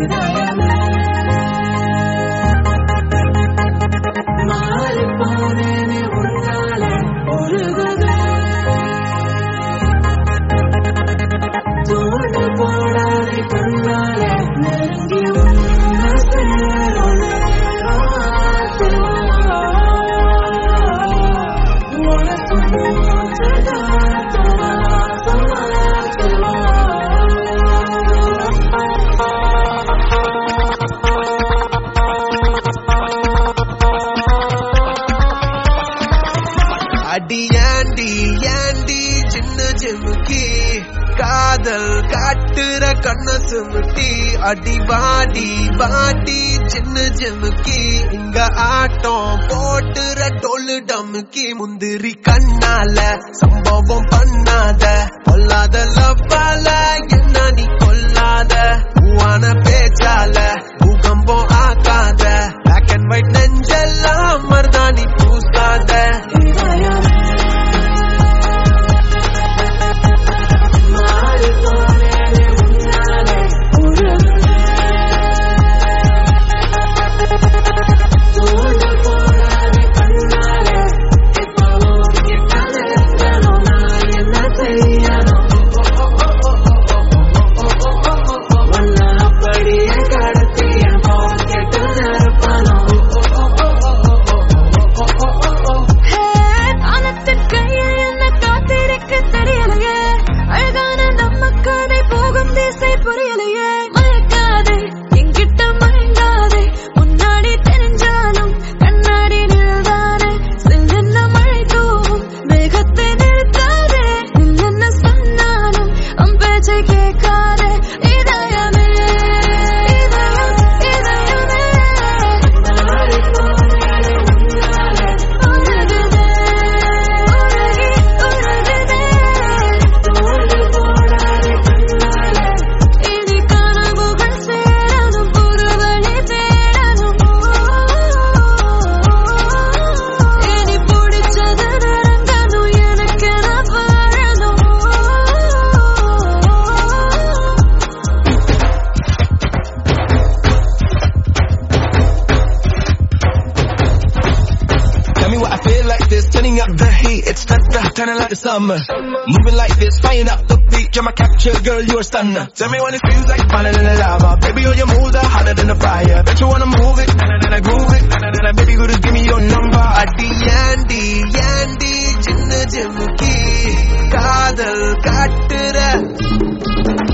காதல் காட்டுற கண்ண சுமுட்டி அடி வாடி வாடி சின்ன ஜமுக்கி இங்க ஆட்டம் போட்டுற டொல்லு டமுக்கி முந்திரி கண்ணால சம்பவம் பண்ணாத கொல்லாத லவ்வால என்ன நீ கொல்லாத பூவான பேச்சால பூகம்பம் ஆக்காத பிளாக் அண்ட் ஒயிட் நெஞ்செல்லாம் மருதாணி பூசாத Turning like the summer, moving like this, flying up the beach. I'm a capture girl, you're a stunner. Tell me when it feels like falling in the lava. Baby, all your moves are hotter than the fire. Bet you wanna move it, and I groove it, and baby, go just give me your number. Adi Yandy, Yandy, chinna jamuki, kaadal kaattura.